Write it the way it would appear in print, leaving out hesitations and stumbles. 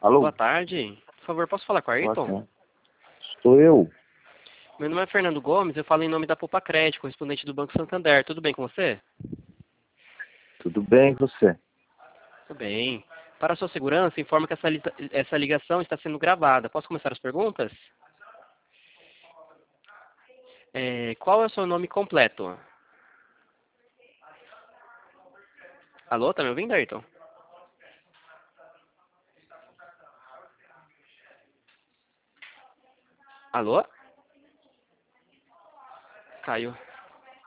Boa Alô? tarde. Por favor, posso falar com o Boa Ayrton? tarde. Sou eu. Meu nome é Fernando Gomes, eu falo em nome da Poupa Crédito, correspondente do Banco Santander. Tudo bem com você? Tudo bem, e você? Tudo bem. Para a sua segurança, informo que essa ligação está sendo gravada. Posso começar as perguntas? Qual é o seu nome completo? Alô, tá me ouvindo, Ayrton? Alô? Caiu.